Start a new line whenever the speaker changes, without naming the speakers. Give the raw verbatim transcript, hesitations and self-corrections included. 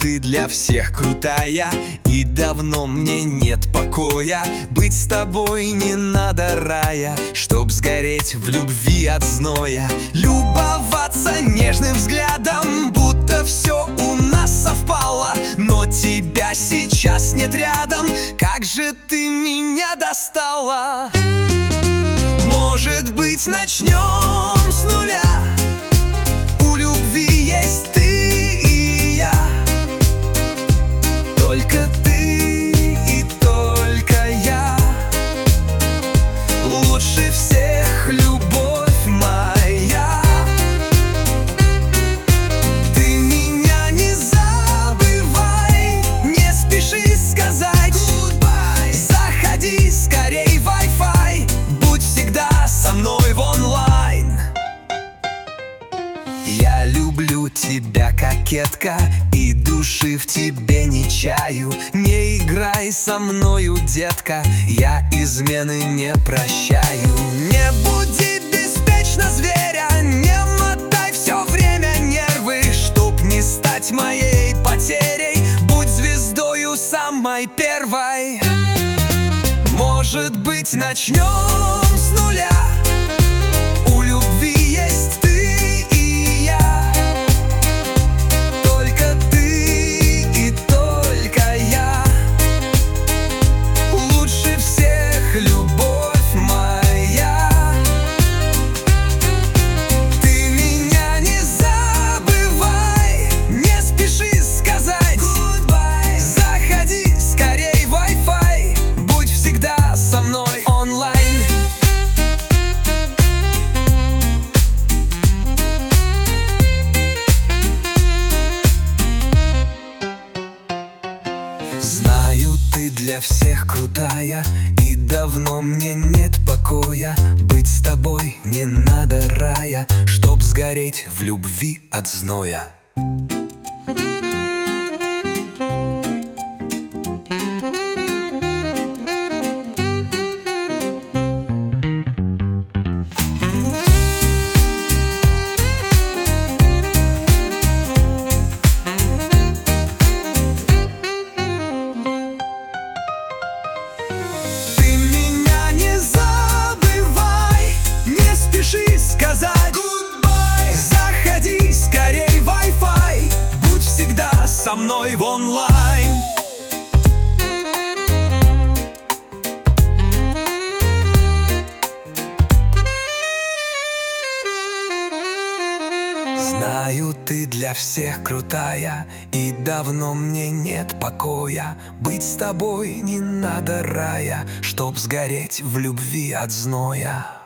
ты для всех крутая, и давно мне нет покоя. Быть с тобой не надо рая, чтоб сгореть в любви от зноя. Любоваться нежным взглядом, будто все у нас совпало. Но тебя сейчас нет рядом, как же ты меня достала. Может быть, начнем с нуля? У любви есть ты и я, только ты и только я. Лучше всех любовь моя. Ты меня не забывай, не спеши сказать goodbye. Заходи скорей в Wi-Fi, будь всегда со мной в онлайн. Я люблю тебя, кокетка, и души в тебе не чаю. Не играй со мною, детка, я измены не прощаю. Не буди беспечно зверя, не мотай все время нервы, чтоб не стать моей потерей. Будь звездою самой первой. Может быть, начнем с нуля? У любви есть ты и я, только ты и только я. Лучше всех любовь моя. Ты меня не забывай, не спеши сказать goodbye. Заходи скорей в Wi-Fi, будь всегда со мной онлайн. Знаю, ты для всех крутая, и давно мне нет покоя. Быть с тобой не надо рая, чтоб сгореть в любви от зноя. Сказать goodbye. Заходи скорей в Wi-Fi, будь всегда со мной в онлайн. Знаю, ты для всех крутая, и давно мне нет покоя. Быть с тобой не надо рая, чтоб сгореть в любви от зноя.